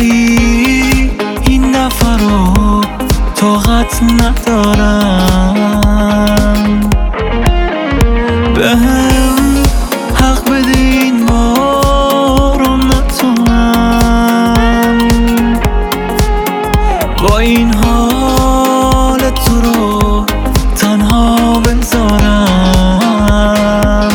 ولی این دفعه رو طاقت ندارم. بهم حق بده این بارو نتونم با این حال تو رو تنها بذارم.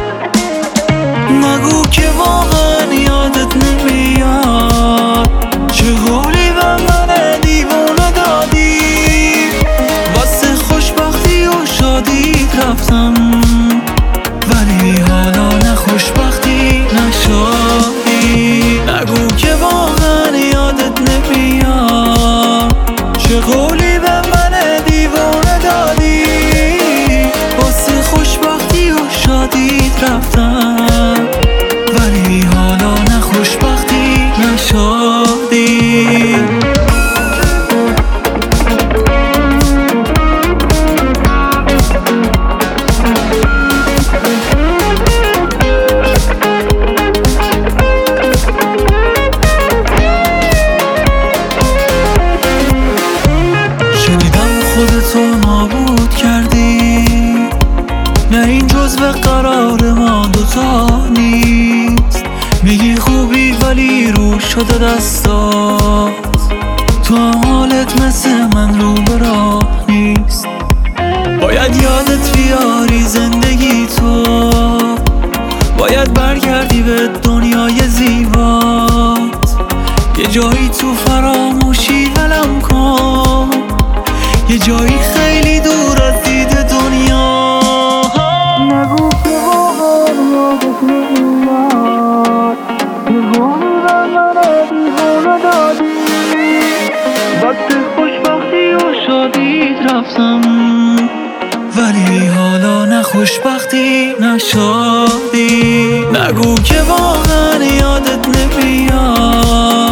نگو که واقعا یادت نمیاد چه قولی به من دیوونه دادی. واسه خوشبختی و شادیت رفتم ولی حالا نه خوشبختی نه شادی. نگو که واقعا یادت نمیاد چه قولی به من دیوونه دادی. واسه خوشبختی و شادیت رفتم ولی حالا نه خوشبختی نه شادی. خودتو نابود کردی، نه این جزو قرار ما دوتا نیست. میگی خوبی ولی رو شده دستات، تو حالت مثل من رو به راه نیست. باید یادت بیاری زندگی تو، باید برگردی به دنیای زیبات. یه جایی تو فراموشی ولم کن، یه جایی خیلی دور از دید دنیا. نگو که واقعا یادت نمیاد چه قولی به من دیوونه دادی. وقت خوشبختی و شادیت رفتم ولی حالا نه خوشبختی نه شادی. نگو که واقعا یادت نمیاد